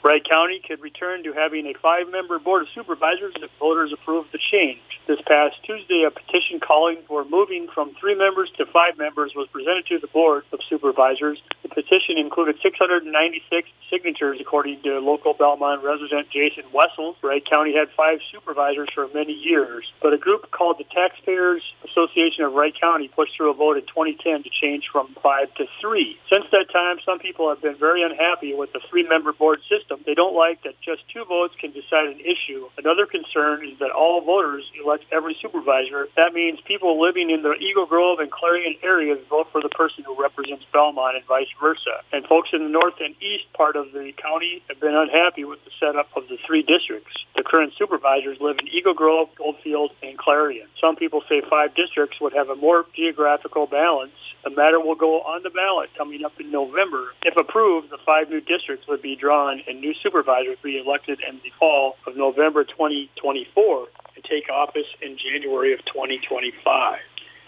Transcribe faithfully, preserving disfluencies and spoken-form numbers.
Wright County could return to having a five-member board of supervisors if voters approve the change. This past Tuesday, a petition calling for moving from three members to five members was presented to the board of supervisors. The petition included six hundred ninety-six signatures, according to local Belmont resident Jason Wessel. Wright County had five supervisors for many years, but a group called the Taxpayers Association of Wright County pushed through a vote in twenty ten to change from five to three. Since that time, some people have been very unhappy with the three-member board system. They don't like that just two votes can decide an issue. Another concern is that all voters elect every supervisor. That means people living in the Eagle Grove and Clarion areas vote for the person who represents Belmont and vice versa. And folks in the north and east part of the county have been unhappy with the setup of the three districts. The current supervisors live in Eagle Grove, Goldfield, and Clarion. Some people say five districts would have a more geographical balance. The matter will go on the ballot coming up in November. If approved, the five new districts would be drawn and new supervisors be elected in the fall of November twenty twenty-four and take office in January of twenty twenty-five.